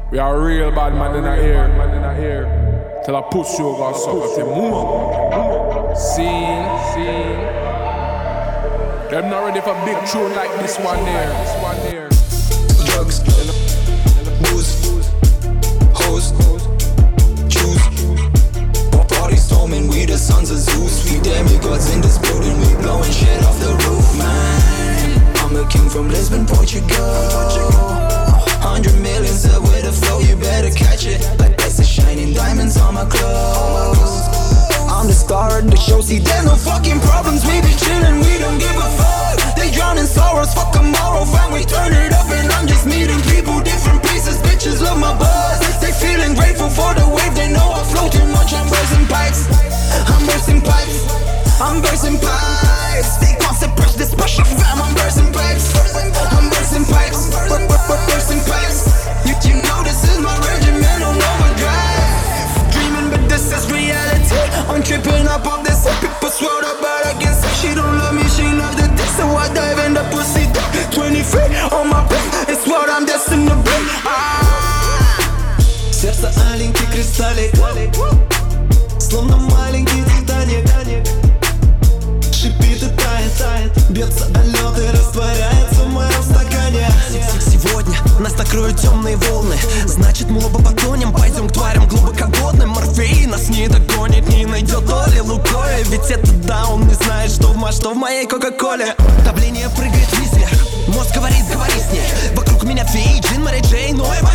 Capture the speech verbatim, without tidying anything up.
We are real bad man in the ear, man in the ear. Till I push you over sucker to move. See, see. Them not ready for big tune like this one there. This one there. Drugs, booze, hoes, choose. Party storming, we the sons of Zeus. We demigods in this building, we blowing shit off the roof, man. I'm a king from Lisbon, Portugal. Hundred millions up with a flow, you better catch it. Like that's the shining diamonds on my clothes. I'm the star of the show, see there's no fucking problems. We be chillin', we don't give a fuck. They drown in sorrows, fuck tomorrow. Fine, we turn it up and I'm just meeting people, different pieces. Bitches love my buzz, they feeling grateful for the wave. They know I flow too much, I'm bursting pipes. I'm bursting pipes, I'm bursting pipes. They can't suppress this pressure, fam, I'm bursting pipes. I'm bursting pipes, bursting pipes. You, you know this is my regimen on overdrive. Dreaming but this is reality. I'm tripping up off this. People swear about I can say she don't love me, she loves the dick. So I dive in the pussy twenty-three on my back, it's what I'm destined to be. ah. Сердце аленький кристаллик, словно маленький Титаник. Шипит и тает, тает, бьется о лед и растворяется в моем стакане. Сегодня нас накроют темные волны, значит мы оба потонем. Пойдем к тварям глубоководным. Морфей нас не догонит, не найдет доли Лукоя. Ведь это да, он не знает, что в ма, что в моей кока-коле. Давление прыгает вниз вверх, мозг говорит, говори с ней. Вокруг меня феи, Джин, Мэри Джей, но